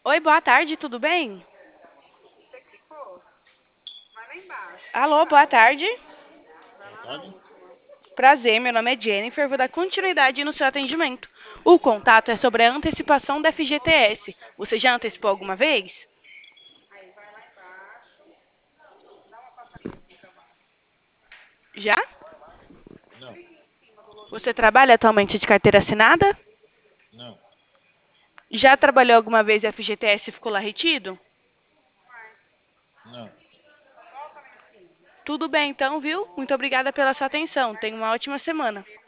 Oi, boa tarde, tudo bem? Alô, boa tarde. Boa tarde. Prazer, meu nome é Jennifer, vou dar continuidade no seu atendimento. O contato é sobre a antecipação da FGTS. Você já antecipou alguma vez? Já? Não, Você trabalha atualmente de carteira assinada? não, Já trabalhou alguma vez e FGTS ficou lá retido? não. Tudo bem então, viu? Muito obrigada pela sua atenção. Tenha uma ótima semana.